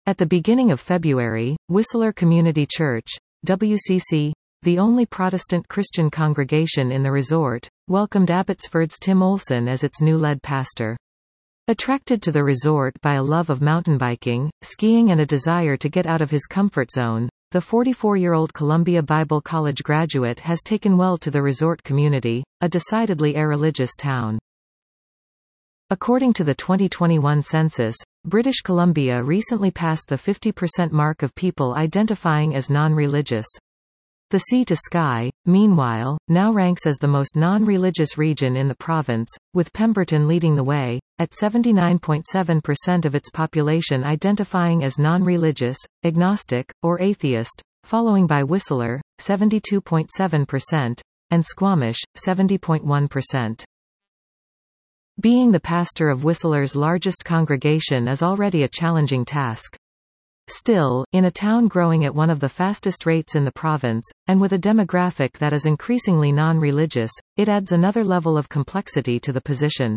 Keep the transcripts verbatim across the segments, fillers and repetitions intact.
At the beginning of February, Whistler Community Church, W C C, the only Protestant Christian congregation in the resort, welcomed Abbotsford's Tim Olson as its new lead pastor. Attracted to the resort by a love of mountain biking, skiing and a desire to get out of his comfort zone, the forty-four-year-old Columbia Bible College graduate has taken well to the resort community, a decidedly irreligious town. According to the twenty twenty-one census, British Columbia recently passed the fifty percent mark of people identifying as non-religious. The Sea to Sky, meanwhile, now ranks as the most non-religious region in the province, with Pemberton leading the way, at seventy-nine point seven percent of its population identifying as non-religious, agnostic, or atheist, following by Whistler, seventy-two point seven percent, and Squamish, seventy point one percent. Being the pastor of Whistler's largest congregation is already a challenging task. Still, in a town growing at one of the fastest rates in the province, and with a demographic that is increasingly non-religious, it adds another level of complexity to the position.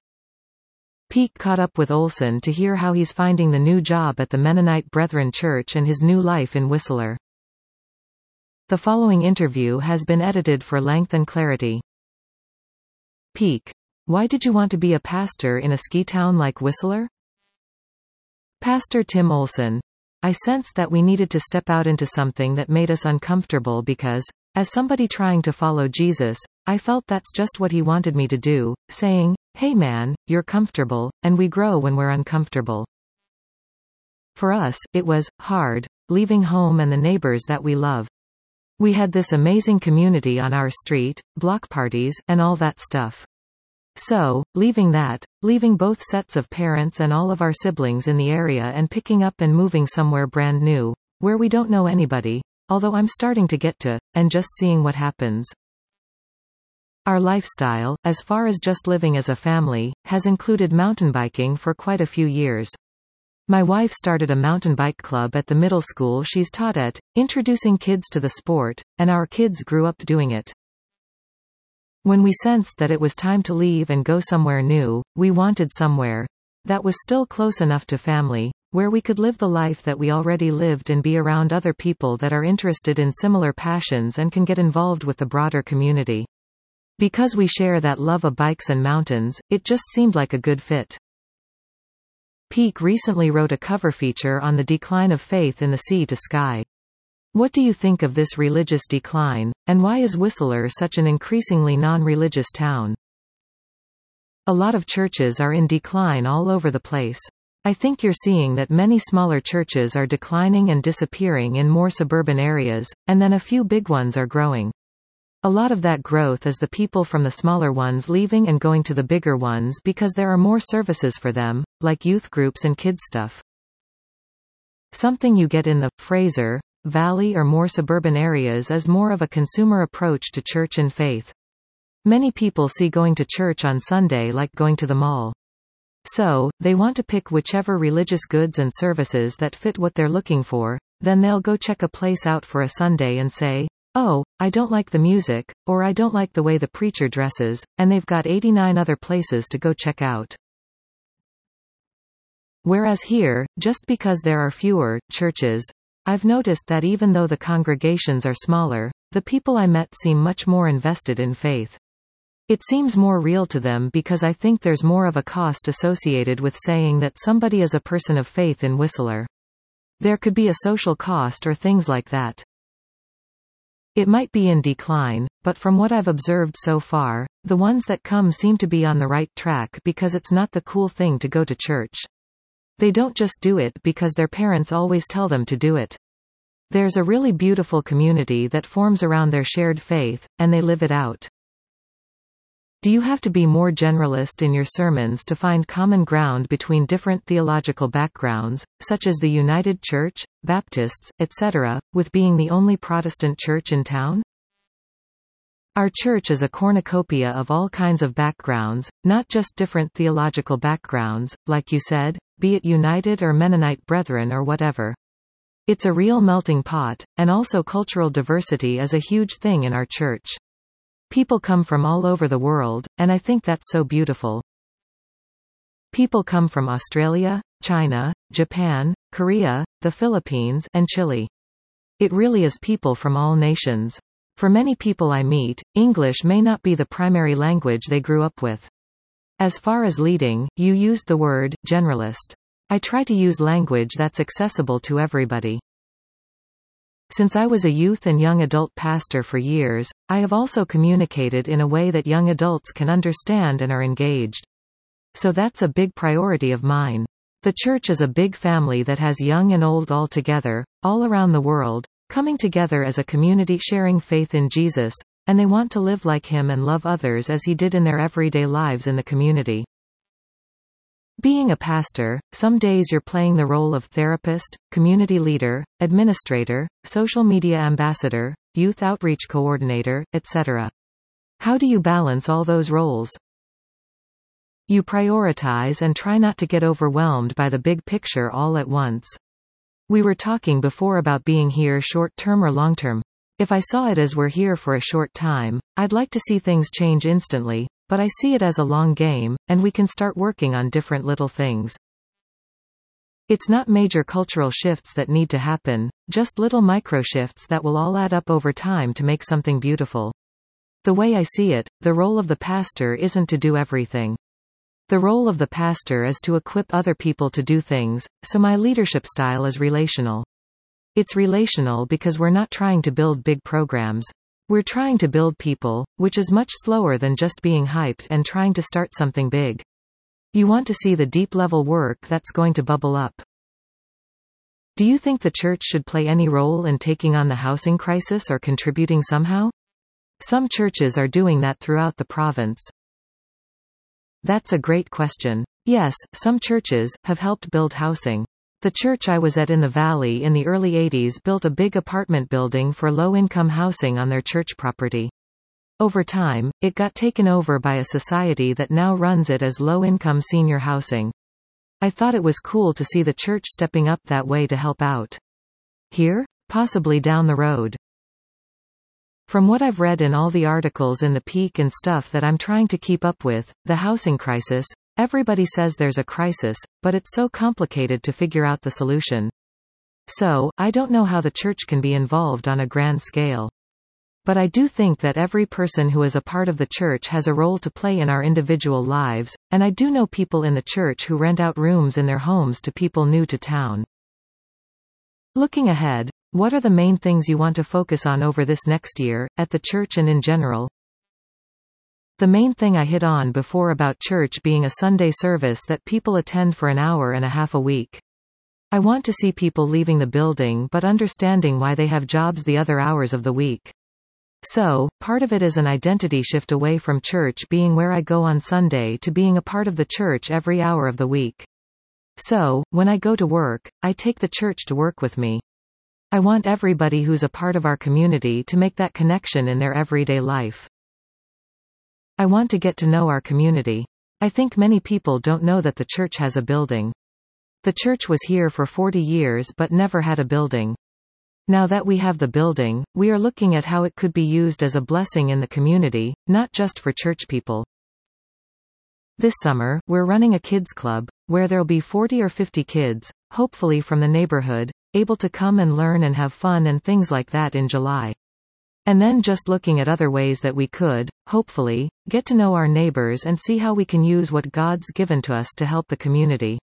Peak caught up with Olson to hear how he's finding the new job at the Mennonite Brethren Church and his new life in Whistler. The following interview has been edited for length and clarity. Peak. Why did you want to be a pastor in a ski town like Whistler? Pastor Tim Olson. I sensed that we needed to step out into something that made us uncomfortable because, as somebody trying to follow Jesus, I felt that's just what he wanted me to do, saying, "Hey man, you're comfortable, and we grow when we're uncomfortable." For us, it was hard, leaving home and the neighbors that we love. We had this amazing community on our street, block parties, and all that stuff. So, leaving that, leaving both sets of parents and all of our siblings in the area and picking up and moving somewhere brand new, where we don't know anybody, although I'm starting to get to, and just seeing what happens. Our lifestyle, as far as just living as a family, has included mountain biking for quite a few years. My wife started a mountain bike club at the middle school she's taught at, introducing kids to the sport, and our kids grew up doing it. When we sensed that it was time to leave and go somewhere new, we wanted somewhere that was still close enough to family, where we could live the life that we already lived and be around other people that are interested in similar passions and can get involved with the broader community. Because we share that love of bikes and mountains, it just seemed like a good fit. Peak recently wrote a cover feature on the decline of faith in the Sea to Sky. What do you think of this religious decline, and why is Whistler such an increasingly non-religious town? A lot of churches are in decline all over the place. I think you're seeing that many smaller churches are declining and disappearing in more suburban areas, and then a few big ones are growing. A lot of that growth is the people from the smaller ones leaving and going to the bigger ones because there are more services for them, like youth groups and kids stuff. Something you get in the Fraser Valley or more suburban areas is more of a consumer approach to church and faith. Many people see going to church on Sunday like going to the mall. So, they want to pick whichever religious goods and services that fit what they're looking for, then they'll go check a place out for a Sunday and say, "Oh, I don't like the music," or "I don't like the way the preacher dresses," and they've got eighty-nine other places to go check out. Whereas here, just because there are fewer churches, I've noticed that even though the congregations are smaller, the people I met seem much more invested in faith. It seems more real to them because I think there's more of a cost associated with saying that somebody is a person of faith in Whistler. There could be a social cost or things like that. It might be in decline, but from what I've observed so far, the ones that come seem to be on the right track because it's not the cool thing to go to church. They don't just do it because their parents always tell them to do it. There's a really beautiful community that forms around their shared faith, and they live it out. Do you have to be more generalist in your sermons to find common ground between different theological backgrounds, such as the United Church, Baptists, et cetera, with being the only Protestant church in town? Our church is a cornucopia of all kinds of backgrounds, not just different theological backgrounds, like you said, be it United or Mennonite Brethren or whatever. It's a real melting pot, and also cultural diversity is a huge thing in our church. People come from all over the world, and I think that's so beautiful. People come from Australia, China, Japan, Korea, the Philippines, and Chile. It really is people from all nations. For many people I meet, English may not be the primary language they grew up with. As far as leading, you used the word generalist. I try to use language that's accessible to everybody. Since I was a youth and young adult pastor for years, I have also communicated in a way that young adults can understand and are engaged. So that's a big priority of mine. The church is a big family that has young and old all together, all around the world, coming together as a community sharing faith in Jesus, and they want to live like Him and love others as He did in their everyday lives in the community. Being a pastor, some days you're playing the role of therapist, community leader, administrator, social media ambassador, youth outreach coordinator, et cetera. How do you balance all those roles? You prioritize and try not to get overwhelmed by the big picture all at once. We were talking before about being here short-term or long-term. If I saw it as we're here for a short time, I'd like to see things change instantly, but I see it as a long game, and we can start working on different little things. It's not major cultural shifts that need to happen, just little micro shifts that will all add up over time to make something beautiful. The way I see it, the role of the pastor isn't to do everything. The role of the pastor is to equip other people to do things, so my leadership style is relational. It's relational because we're not trying to build big programs. We're trying to build people, which is much slower than just being hyped and trying to start something big. You want to see the deep-level work that's going to bubble up. Do you think the church should play any role in taking on the housing crisis or contributing somehow? Some churches are doing that throughout the province. That's a great question. Yes, some churches have helped build housing. The church I was at in the valley in the early eighties built a big apartment building for low-income housing on their church property. Over time, it got taken over by a society that now runs it as low-income senior housing. I thought it was cool to see the church stepping up that way to help out. Here? Possibly down the road. From what I've read in all the articles in the Peak and stuff that I'm trying to keep up with, the housing crisis, everybody says there's a crisis, but it's so complicated to figure out the solution. So, I don't know how the church can be involved on a grand scale. But I do think that every person who is a part of the church has a role to play in our individual lives, and I do know people in the church who rent out rooms in their homes to people new to town. Looking ahead, what are the main things you want to focus on over this next year, at the church and in general? The main thing I hit on before about church being a Sunday service that people attend for an hour and a half a week. I want to see people leaving the building but understanding why they have jobs the other hours of the week. So, part of it is an identity shift away from church being where I go on Sunday to being a part of the church every hour of the week. So, when I go to work, I take the church to work with me. I want everybody who's a part of our community to make that connection in their everyday life. I want to get to know our community. I think many people don't know that the church has a building. The church was here for forty years but never had a building. Now that we have the building, we are looking at how it could be used as a blessing in the community, not just for church people. This summer, we're running a kids club, where there'll be forty or fifty kids, hopefully from the neighborhood, able to come and learn and have fun and things like that in July. And then just looking at other ways that we could, hopefully, get to know our neighbors and see how we can use what God's given to us to help the community.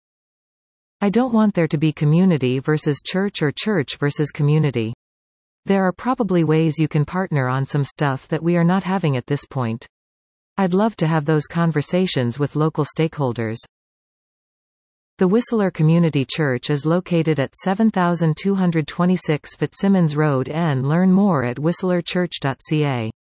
I don't want there to be community versus church or church versus community. There are probably ways you can partner on some stuff that we are not having at this point. I'd love to have those conversations with local stakeholders. The Whistler Community Church is located at seven thousand two hundred twenty-six Fitzsimmons Road N. Learn more at whistler church dot c a.